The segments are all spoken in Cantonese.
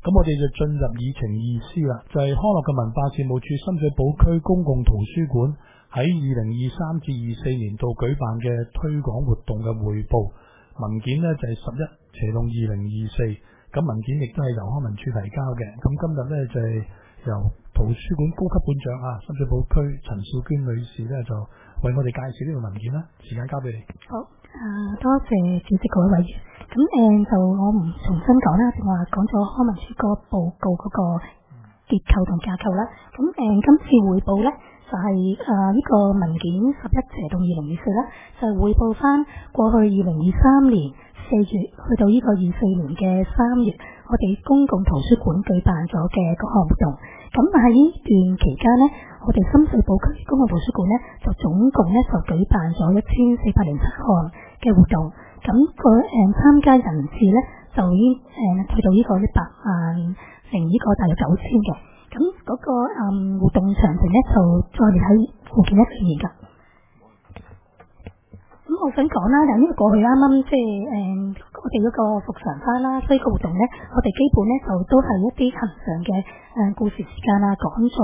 咁我哋就進入議程意思啦，就係康樂及文化事務處深水埗區公共圖書館喺2023至24年度舉辦嘅推廣活動嘅匯報文件呢，就係11/2024，咁文件亦都係由康文署提交嘅。咁今日呢，就係由圖書館高級館長深水埗區陳少娟女士呢，就為我哋介紹呢個文件啦。時間交俾你。 好，多謝主席各位委員。咁就我唔重新講啦，淨話講咗康文署個報告嗰個結構同架構啦。咁今次匯報咧就係呢個文件11/2024啦，就係匯報翻過去2023年4月去到呢個24年嘅3月，我哋公共圖書館舉辦咗嘅各項活動。咁喺呢段期間咧，我哋深水埗區公共圖書館咧就總共咧就舉辦咗1407項嘅活動。咁參加人次咧就已經去到呢個100萬乘呢個大約9000嘅。咁嗰個活動詳情咧就再列喺附件1裏面㗎。咁我想講啦，由呢個過去啱啱即係我哋嗰個復常翻啦，所以個活動咧，我哋基本咧就都係一啲恆常嘅故事時間講座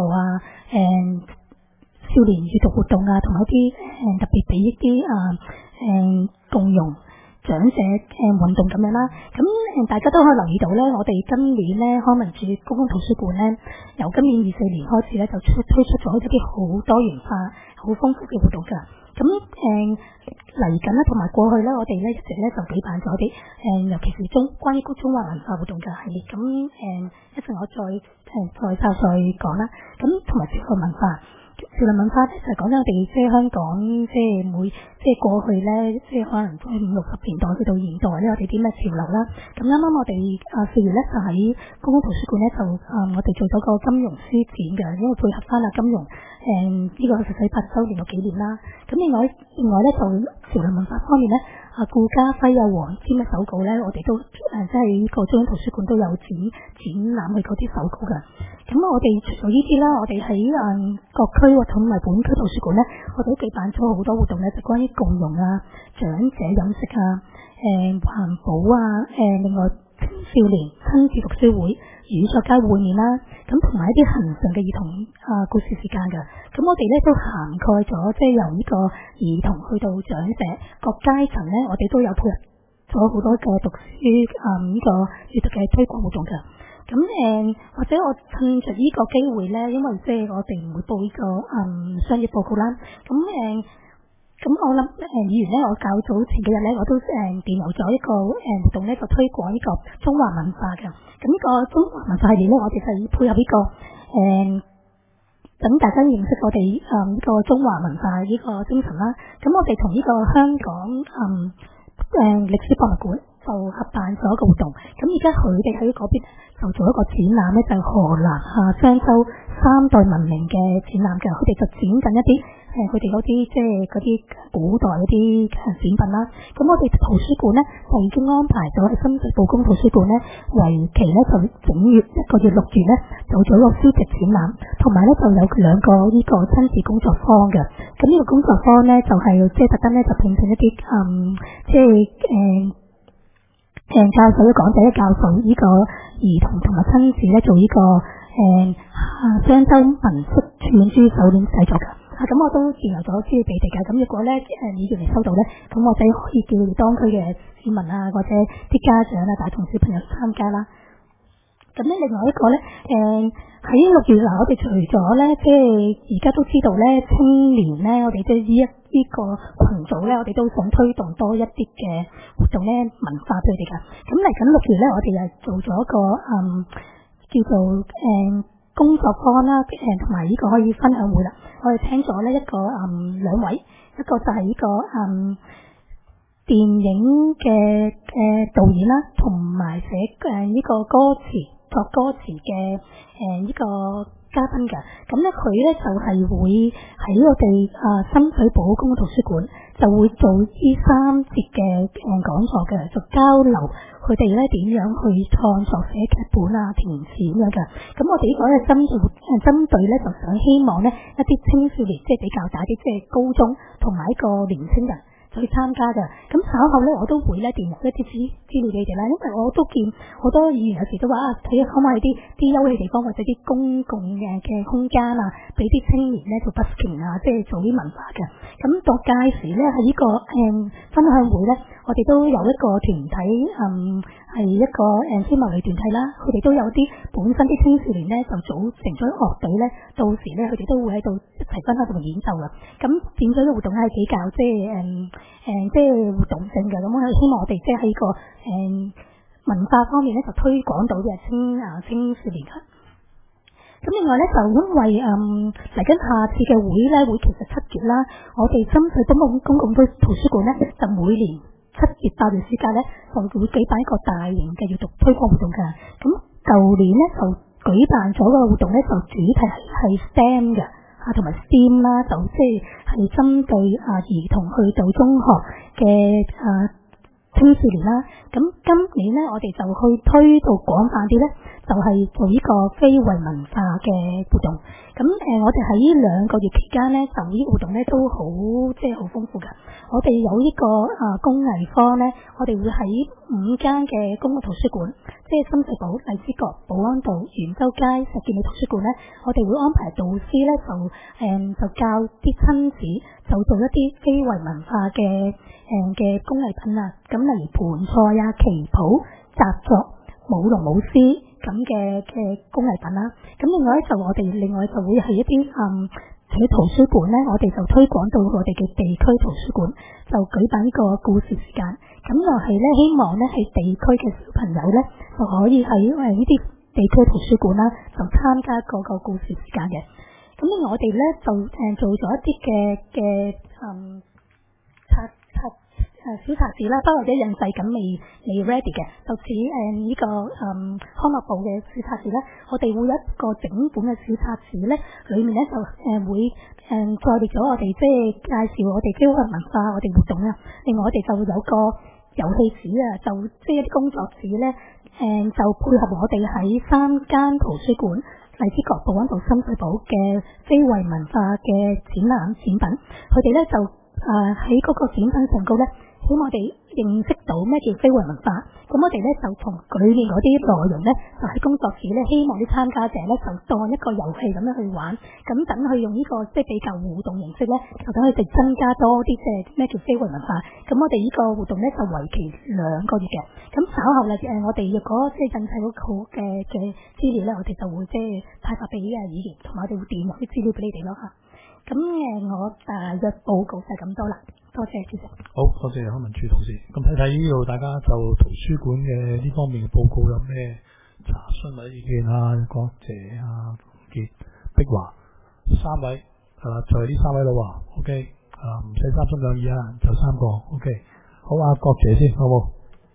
少年閱讀活動同埋一啲特別俾一啲共融長者運動咁樣啦。咁大家都可以留意到咧，我哋今年咧康文署公共圖書館咧，由今年24年開始咧就推出咗一啲好多元化、好豐富嘅活動㗎。咁嚟緊咧，同埋過去咧，我哋咧一直咧就舉辦咗啲尤其是關於中華文化活動嘅系列。咁一陣我再講啦。咁同埋潮流文化。潮流文化咧就係講緊我哋即係香港即係過去咧，即係可能即係50、60年代去到現代咧，我哋啲咩潮流啦。咁啱啱我哋4月咧就喺公共圖書館咧就我哋做咗個金融書展嘅，因為配合翻金融呢個實際8周年嘅紀念啦。咁另外咧就潮流文化方面咧，顧嘉輝黃霑嘅手稿咧，我哋都即係呢個中央圖書館都有展覽佢嗰啲手稿嘅。咁我哋除咗呢啲啦，我哋喺各區同埋本區圖書館咧，我哋都舉辦咗好多活動咧，就關於共融長者飲食環保另外青少年親子讀書會、語作家會面啦，咁同埋一啲恆常嘅兒童故事時間嘅。咁我哋咧都涵蓋咗，即係由呢個兒童去到長者各階層咧，我哋都有配合咗好多嘅讀書呢個閱讀嘅推廣活動嘅。咁或者我趁着呢個機會咧，因為即係我哋唔會報呢個商業報告啦。咁我諗議員咧，我較早前幾日咧，我都電郵咗一個活動咧，就推廣呢個中華文化嘅。咁呢個中華文化系列咧，我哋係配合呢個等大家認識我哋呢個中華文化呢個精神啦。咁我哋同呢個香港歷史博物館就合辦咗一個活動。咁而家佢哋喺嗰邊就做一個展覽咧，就係河南商周3代文明嘅展覽嘅。佢哋就展緊一啲佢哋嗰啲即係嗰啲古代嗰啲展品啦。咁我哋圖書館咧就已經安排咗喺深水埗公圖書館咧，為期咧就整月1個月6月咧做咗一個書籍展覽，同埋咧就有2個呢個親子工作坊嘅。咁呢個工作坊咧就係即係特登咧就聘請一啲即係教授嘅講者教授呢個兒童同埋親子咧做呢個商周文式串珠手鏈製作嘅。咁我都電郵咗資料俾你哋嘅。咁如果咧議員嚟收到咧，咁我哋可以叫當區嘅市民或者啲家長帶同小朋友參加啦。咁咧另外一個咧喺6月我哋除咗咧即係而家都知道咧青年咧，我哋即係呢個群組咧，我哋都想推動多一啲嘅活動咧文化俾佢哋㗎。咁嚟緊6月咧，我哋又做咗一個叫做工作坊啦，同埋呢個可以分享會啦。我哋請咗呢一個2位，一個就係呢個電影嘅導演啦，同埋寫呢個作歌詞嘅呢個嘉賓嘅。咁咧佢咧就係會喺我哋深水埗公共圖書館就會做呢3節嘅講座嘅，就交流佢哋咧點樣去創作寫劇本填詞咁樣嘅。咁我哋呢個咧針對咧就想希望咧一啲青少年即係比較大啲，即係高中同埋一個年青人，就去參加嘅。咁稍後咧，我都會咧電錄一啲資料俾你哋啦，因為我都見好多議員有時都話睇可唔可以啲休憩地方或者啲公共嘅空間啊，俾啲青年咧做 busking 啊，即係做啲文化嘅。咁到屆時咧喺呢個分享會咧，我哋都有一個團體係一個非牟利團體啦，佢哋都有啲本身啲青少年咧就組成咗樂隊咧，到時咧佢哋都會喺度一齊分享同埋演奏嘅。咁變咗嘅活動咧係比較即係活動性嘅，咁我希望我哋即係喺個文化方面咧就推廣到嘅青少年嘅。咁另外咧就因為嚟緊下次嘅會咧會其實7月啦，我哋深水埗公共圖書館咧就每年7月8月暑假咧就會舉辦一個大型嘅閱讀推廣活動㗎。咁舊年咧就舉辦咗個活動咧就主題係 STEM 嘅同埋 STEAM 啦，就即係針對兒童去到中學嘅青少年啦。咁今年咧我哋就去推到廣泛啲咧，就係做呢個非遺文化嘅活動。咁我哋喺呢2個月期間咧，就呢啲活動咧都好即係好豐富㗎。我哋有呢個工藝坊咧，我哋會喺5間嘅公共圖書館，即係深水埗、荔枝角、保安道、元州街、石硤尾圖書館咧，我哋會安排導師咧就教啲親子就做一啲非遺文化嘅工藝品啊，咁例如盤菜啊、旗袍、紮作、舞龍舞獅咁嘅工藝品啦。咁另外就會係一啲除咗圖書館咧，我哋就推廣到我哋嘅地區圖書館，就舉辦呢個故事時間。咁又係咧，希望咧喺地區嘅小朋友咧，就可以喺呢啲地區圖書館啦，就參加個故事時間嘅。咁另外我哋咧就做咗一啲嘅小冊子啦，包括或者印製緊未 ready 嘅，就似呢個康樂部嘅小冊子咧，我哋會有一個整本嘅小冊子咧，裏面咧就會載列咗我哋即係介紹我哋非遺文化我哋活動啊。另外我哋就有個遊戲紙啊，就即係一啲工作紙咧，就配合我哋喺3間圖書館。荔枝角、保安道、深水埗嘅非遺文化嘅展品，佢哋咧就喺嗰個展品上高咧，希望我哋認識到咩叫非遺文化。咁我哋咧就從裏面嗰啲內容咧，就喺工作紙咧，希望啲參加者咧就當一個遊戲咁樣去玩，咁等佢用呢個即係比較互動形式咧，就等佢哋增加多啲即係咩叫非遺文化。咁我哋呢個活動咧就為期2個月嘅。咁稍後咧我哋若果即係印製嗰個嘅資料咧，我哋就會即係派發俾議員，同埋我哋會電落啲資料俾你哋咯嚇。咁我大約報告就係咁多啦，多謝主席。 好多謝康文署同事。咁睇睇呢度，大家就圖書館嘅呢方面嘅報告有咩查詢或者意見啊？郭謝傑、碧華3位係啦，就係呢3位咯喎。OK 唔使三心兩意啊，就3個。OK 好啊，郭謝先好冇？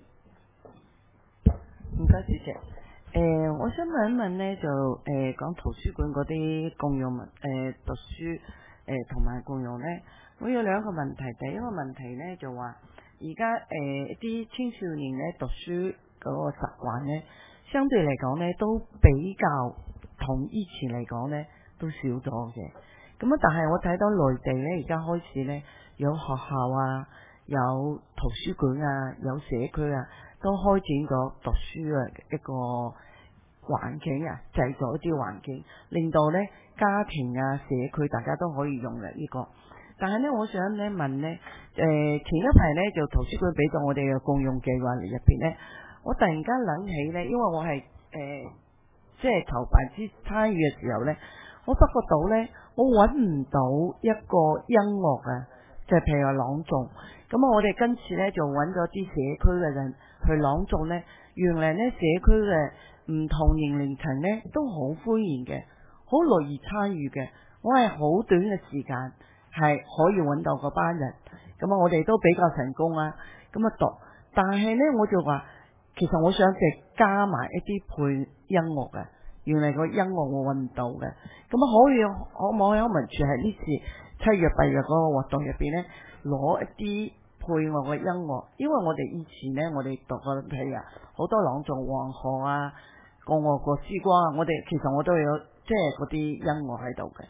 唔該主席。我想問一問咧，就講圖書館嗰啲共用讀書同埋共用咧，我有2個問題。第一個問題咧就話，而家啲青少年咧讀書嗰個習慣咧，相對嚟講咧都比較同以前嚟講咧都少咗嘅。咁啊，但係我睇到內地咧而家開始咧有學校啊，有圖書館啊，有社區啊，都開展咗讀書嘅一個環境啊，製造一啲環境，令到咧家庭啊、社區大家都可以用嘅呢個。但係咧，我想咧問咧，前一排咧就圖書館俾咗我哋嘅共用計劃入邊咧，我突然間諗起咧，因為我係即係籌辦參與嘅時候咧，我發覺到咧，我揾唔到一個音樂啊，就係譬如話朗誦。咁啊，我哋今次咧就揾咗啲社區嘅人去朗誦咧，原來咧社區嘅唔同年齡層咧都好歡迎嘅，好樂意參與嘅。我係好短嘅時間係可以揾到嗰班人，咁啊我哋都比較成功啊。咁啊讀，但係咧我就話，其實我想就加埋一啲配音樂嘅，原來個音樂我揾唔到嘅。咁啊可唔可以康文署喺呢次7月8月嗰個活動入邊咧攞一啲配樂嘅音樂，因為我哋以前咧，我哋讀過譬如好多朗誦黃河啊、過我國之光啊，其實我都有即係嗰啲音樂喺度嘅。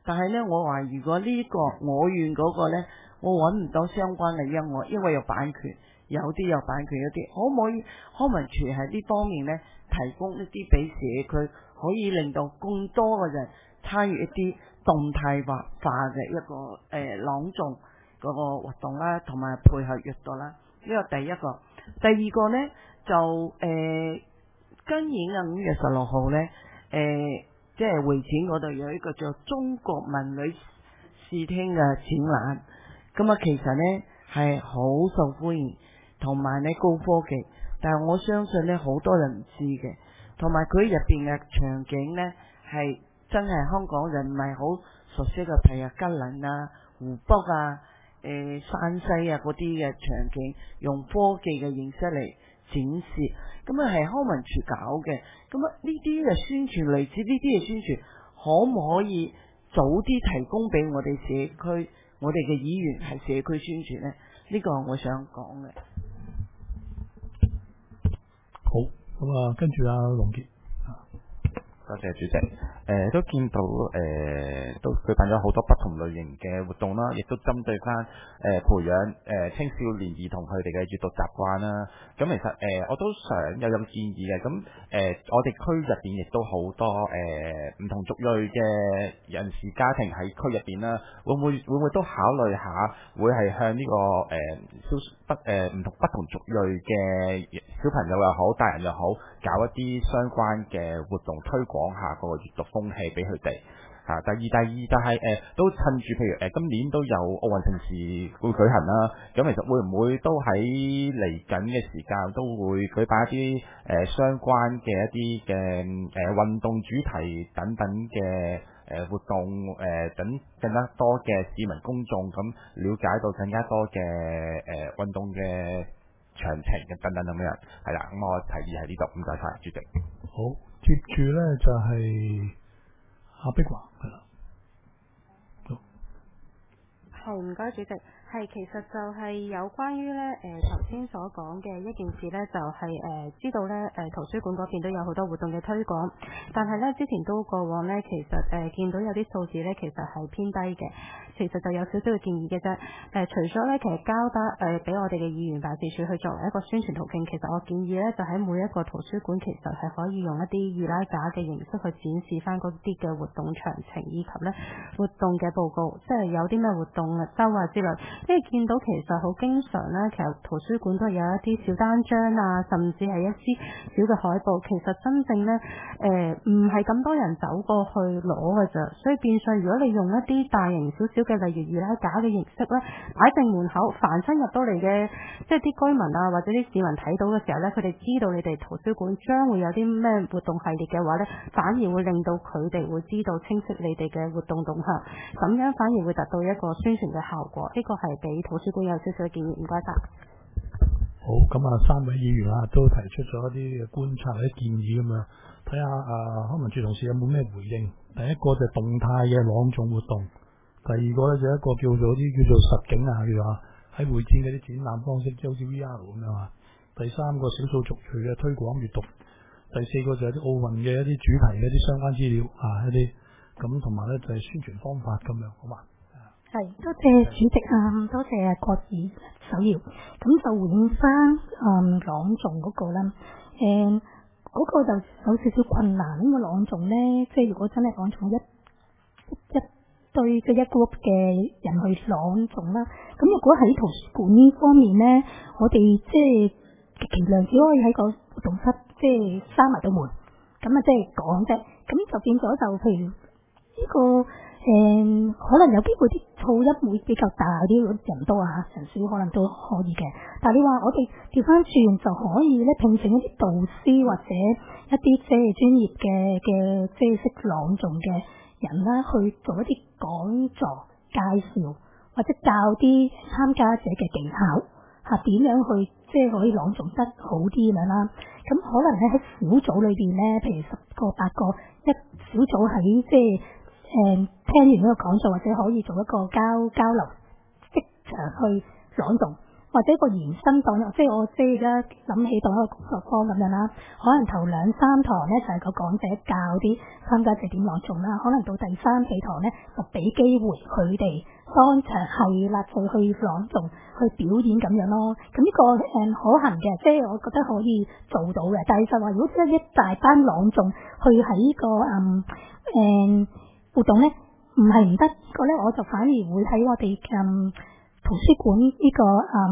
但係咧，我話如果呢、個我願嗰個咧，我揾唔到相關嘅音樂，因為有版權，有啲有版權，有啲可唔可以康文署喺呢方面咧提供一啲俾社區，可以令到更多嘅人參與一啲動態化嘅一個朗誦嗰個活動啦，同埋配合閱讀啦。呢個第一個，第二個咧就今年嘅5月16號咧，即係會展嗰度有一個叫中國文旅視聽嘅展覽，咁啊其實咧係好受歡迎，同埋咧高科技，但係我相信咧好多人唔知嘅，同埋佢入邊嘅場景咧係真係香港人唔係好熟悉嘅，譬如吉林啊、湖北啊、山西啊嗰啲嘅場景，用科技嘅形式嚟展示，咁啊係康文署搞嘅，咁啊呢啲嘅宣傳，類似呢啲嘅宣傳，可唔可以早啲提供俾我哋社區，我哋嘅議員係社區宣傳呢？呢個我想講嘅。 好，咁啊，跟住阿龍傑。 多謝主席。都見到都舉辦咗好多不同類型嘅活動啦，亦都針對翻培養青少年兒童佢哋嘅閱讀習慣啦。咁其實我都想有建議嘅。咁我哋區入邊亦都好多唔同族裔嘅人士家庭喺區入邊啦，會唔會都考慮下，會係向呢個不同族裔嘅小朋友又好，大人又好，搞一啲相關嘅活動，推廣下個閱讀風氣俾佢哋嚇。第二就係都趁住譬如今年都有奧運盛事會舉行啦，咁其實會唔會都喺嚟緊嘅時間都會舉辦一啲相關嘅一啲嘅運動主題等等嘅活動，等更加多嘅市民公眾咁了解到更加多嘅運動嘅詳情嘅等等咁樣，係啦。咁我提議喺呢度，唔該晒主席。 好，接住咧就係阿碧華，係啦。 係，唔該主席。係，其實就係有關於咧頭先所講嘅一件事咧，就係知道咧圖書館嗰邊都有好多活動嘅推廣，但係咧之前都過往咧，其實見到有啲數字咧，其實係偏低嘅。其實就有少少嘅建議嘅啫。除咗咧，其實交得俾我哋嘅議員辦事處去作為一個宣傳途徑，其實我建議咧，就喺每一個圖書館，其實係可以用一啲易拉架嘅形式去展示翻嗰啲嘅活動詳情，以及咧活動嘅報告，即係有啲咩活動啊、周啊之類。因為見到其實好經常咧，其實圖書館都有一啲小單張啊，甚至係一啲小嘅海報，其實真正咧唔係咁多人走過去攞嘅咋，所以變相如果你用一啲大型少少嘅，例如易拉架嘅形式咧，擺正門口，凡親入到嚟嘅，即係啲居民啊或者啲市民睇到嘅時候咧，佢哋知道你哋圖書館將會有啲咩活動系列嘅話咧，反而會令到佢哋會知道清晰你哋嘅活動動向，咁樣反而會達到一個宣傳嘅效果。呢個係俾圖書館有少少嘅建議，唔該晒。 好，咁啊3位議員啊都提出咗一啲嘅觀察或者建議咁樣，睇下康文署同事有冇咩回應。第一個就係動態嘅朗誦活動，第二個咧就一個叫做實景啊，叫做喺會展嗰啲展覽方式，即係好似 VR 咁樣啊。第三個少數族裔嘅推廣閱讀，第四個就係啲奧運嘅一啲主題嘅一啲相關資料啊，一啲咁，同埋咧就係宣傳方法咁樣，好嘛？ 係，多謝主席啊，多謝郭議首要。咁就回應翻朗誦嗰個啦，嗰個就有少少困難，因為朗誦咧，即係如果真係朗誦一堆即係一 group 嘅人去朗誦啦，咁如果喺圖書館方面咧，我哋即係極其量只可以喺個活動室即係閂埋道門，咁啊即係講啫，咁就變咗就譬如呢個。可能有機會啲噪音會比較大啲，人多啊，人少可能都可以嘅。但係你話我哋調翻轉就可以咧，聘請一啲導師或者一啲即係專業嘅即係識朗誦嘅人啦，去做一啲講座介紹，或者教啲參加者嘅技巧嚇點樣去即係可以朗誦得好啲咁樣啦。咁可能咧喺小組裏邊咧，譬如10個8個一小組喺即係。聽完呢個講座，或者可以做一個交流，即場去朗誦， 或者一個延伸當，即係我即係而家諗起當一個工作坊咁樣啦。可能頭2-3堂咧就係個講者教啲參加者點朗誦啦，可能到第3-4堂咧就俾機會佢哋當場係啦去朗誦去表演咁樣咯。咁呢個可行嘅，即係我覺得可以做到嘅。但係就話如果真係一大班朗誦去喺呢個活動咧，唔係唔得。呢個咧我就反而會喺我哋圖書館呢個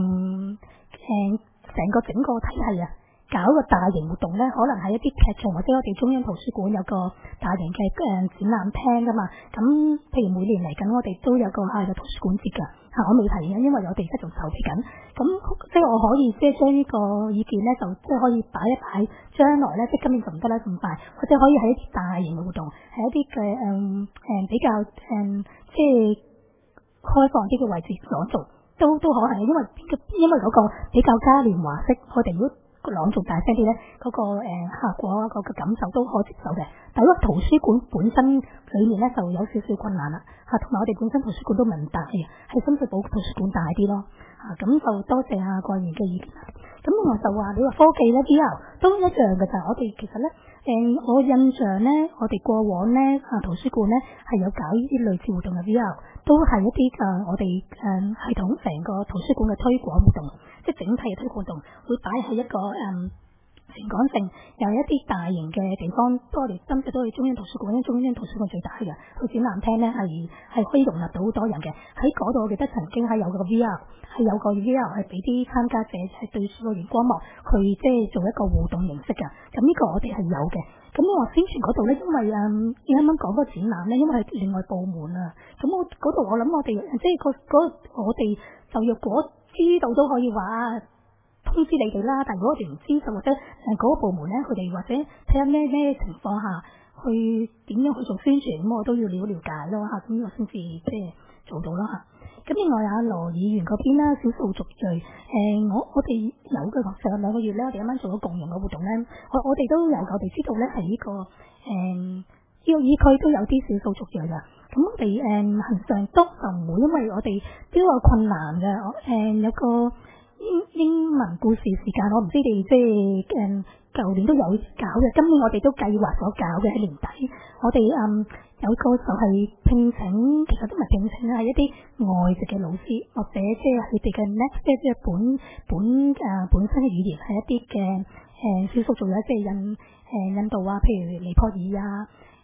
成個整個體系啊，搞一個大型活動咧，可能係一啲劇場或者我哋中央圖書館有個大型嘅展覽廳噶嘛。咁譬如每年嚟緊，我哋都有個圖書館節噶嚇，我未提嘅，因為我哋而家仲籌備緊。咁即係我可以即係將呢個意見咧，就即係可以擺一擺，將來咧即係今年就唔得啦咁快，或者可以喺一啲大型嘅活動，係一啲嘅比較即係開放啲嘅位置所做，都可行，因為嗰個比較嘉年華式，我哋如果朗誦大聲啲咧，嗰個效果啊，嗰個感受都可接受嘅。但係圖書館本身裏面咧就有少少困難啦嚇，同埋我哋本身圖書館都唔大嘅，係深水埗圖書館大啲咯嚇。咁就多謝阿桂賢嘅意見啦。咁我就話你話科技咧 VR 都一樣嘅就係我哋其實咧我印象咧，我哋過往咧圖書館咧係有搞呢啲類似活動嘅 VR， 都係一啲我哋系統成個圖書館嘅推廣活動，即係整體嘅推廣活動會擺喺一個全港性又有一啲大型嘅地方，不過我哋今次都去中央圖書館，因為中央圖書館最大嘅，去展覽廳咧係可以容納到好多人嘅。喺嗰度我記得曾經係有個 VR， 係有個 VR 係俾啲參加者係對住個熒光幕去即係做一個互動形式嘅。咁呢個我哋係有嘅。咁我話宣傳嗰度咧，因為你啱啱講嗰個展覽咧，因為係另外部門啊，咁我嗰度我諗我哋即係我哋就若果知道都可以話通知你哋啦，但係如果我哋唔知就或者嗰個部門咧，佢哋或者睇下咩情況下去點樣去做宣傳，咁我都要了解咯嚇，咁我先至即係做到啦嚇。咁另外阿羅議員嗰邊啦，少數族裔我哋有嘅上2個月咧，我哋啱啱做咗共融嘅活動咧，我哋都有我哋知道咧係呢個呢個議區都有啲少數族裔㗎。咁我哋恆常都就唔會，因為我哋都有困難嘅。有個英文故事時間，我唔知你即係舊年都有搞嘅，今年我哋都計劃咗搞嘅喺年底。我哋有個就係聘請，其實都唔係聘請，係一啲外籍嘅老師，或者即係佢哋嘅 next 即係本身嘅語言係一啲嘅少數族裔，即係印度啊，譬如尼泊爾啊，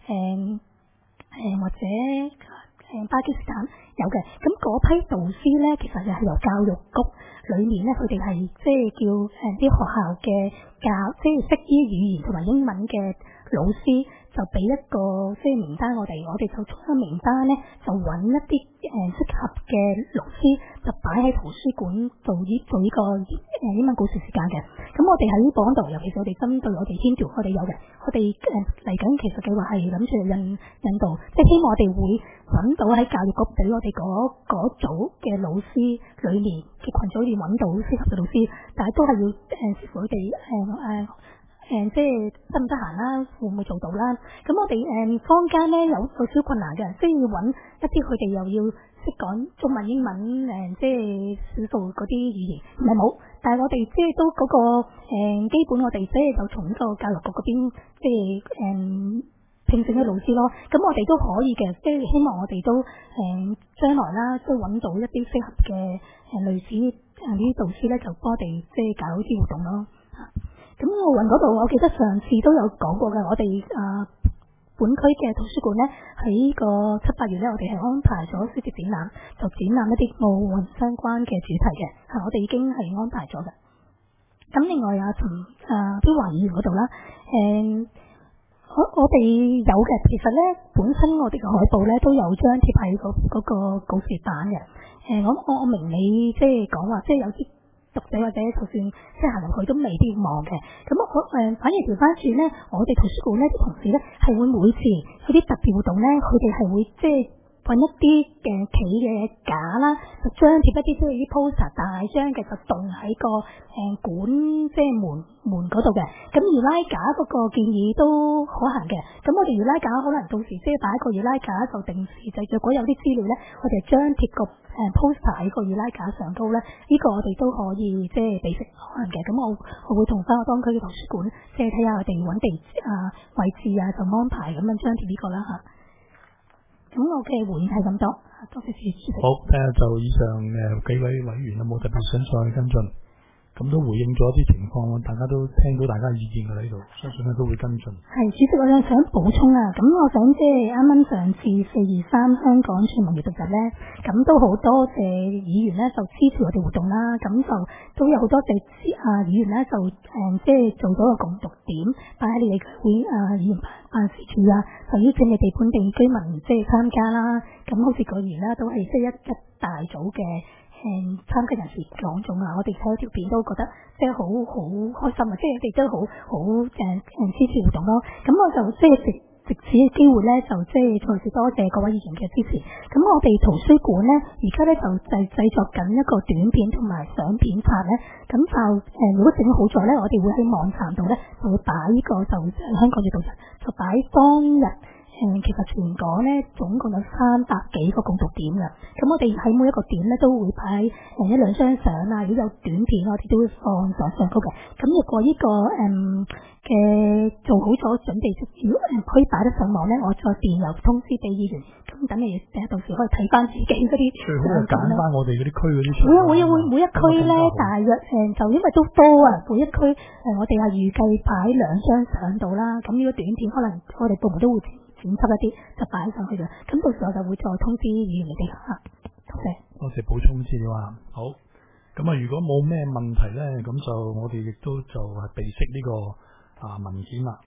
或者巴基斯坦有嘅。咁嗰批導師咧，其實就係由教育局裏面咧，佢哋係即係叫啲學校嘅即係識啲語言同埋英文嘅老師，就俾一個即係名單我哋就出咗名單咧，就揾一啲適合嘅老師，就擺喺圖書館做呢個英文故事時間嘅。咁我哋喺呢度，尤其是我哋針對我哋天橋，我哋有嘅，我哋嚟緊其實計劃係諗住印度，即係希望我哋會揾到喺教育局俾我哋嗰組嘅老師裏面嘅群組裏面揾到適合嘅老師，但係都係要視乎佢哋即係得唔得閒啦，會唔會做到啦？咁我哋坊間咧有少少困難嘅，即係要揾一啲佢哋又要識講中文、英文即係少數嗰啲語言，唔係冇，但係我哋即係都嗰個基本，我哋即係就從呢個教育局嗰邊即係聘請嘅老師咯。咁我哋都可以嘅，即係希望我哋都將來啦，都揾到一啲適合嘅類似呢啲導師咧，就幫我哋即係搞呢啲活動咯。咁奧運嗰度，我記得上次都有講過嘅，我哋本區嘅圖書館咧，喺個7-8月咧，我哋係安排咗書籍展覽，就展覽一啲奧運相關嘅主題嘅，我哋已經係安排咗嘅。咁另外陳標華議員嗰度啦，我哋有嘅，其實咧本身我哋嘅海報咧都有張貼喺嗰個告示板嘅。我明你即係講話，即係有啲讀者或者就算即係行入去都未必望嘅，咁反而調翻轉咧，我哋圖書館咧啲同事咧係會每次嗰啲特別活動咧，佢哋係會即係揾一啲嘅企嘅架啦，就張貼一啲即係啲 poster 大張嘅，就棟喺個館即係門嗰度嘅。咁易拉架嗰個建議都可行嘅。咁我哋易拉架可能到時即係擺一個易拉架就定時製作，如果有啲資料咧，我哋張貼個poster 喺個易拉架上高咧，呢個我哋都可以即係俾食可能嘅。咁我會同翻我當區嘅圖書館即係睇下佢哋揾地位置啊，就安排咁樣張貼呢個啦嚇。咁我嘅回應係咁多，多謝主席。 好，睇下就以上幾位委員有冇特別想再跟進？咁都回應咗啲情況，大家都聽到大家意見嘅喺度，相信咧都會跟進。 係主席，我想補充啊，咁我想即係啱啱上次423香港全民閱讀日咧，咁都好多謝議員咧就支持我哋活動啦，咁就都有好多謝議員咧就即係做咗個共讀點，擺喺你哋會議員辦事處啊，就邀請你哋本地居民即係參加啦。咁好似果然啦，都係即係一大組嘅參加人士講咗啊，我哋睇條片都覺得即係好開心啊，即係你哋都好支持活動咯。咁我就即係藉此嘅機會咧，就即係再次多謝各位議員嘅支持。咁我哋圖書館咧，而家咧就製作緊一個短片同埋相片冊咧。咁就如果整好咗咧，我哋會喺網站度咧就會擺呢個就香港閱讀日，就擺當日。其實全港咧總共有300幾個共讀點㗎，咁我哋喺每一個點咧都會擺1-2張相啊，如果有短片我哋都會放上高嘅。咁如果呢個嘅做好咗準備，如果可以擺得上網咧，我再電郵通知俾議員，咁等你到時可以睇翻自己嗰啲。 最好係揀翻我哋嗰啲區嗰啲。 會每一區咧大約就因為都多啊，每一區我哋係預計擺2張相到啦。咁呢個短片可能我哋部門都會剪輯一啲就擺上去嘅，咁到時我就會再通知議員你哋嚇。 多謝補充資料啊！好，咁啊，如果冇咩問題咧，咁就我哋亦都就係備悉呢個文件啦。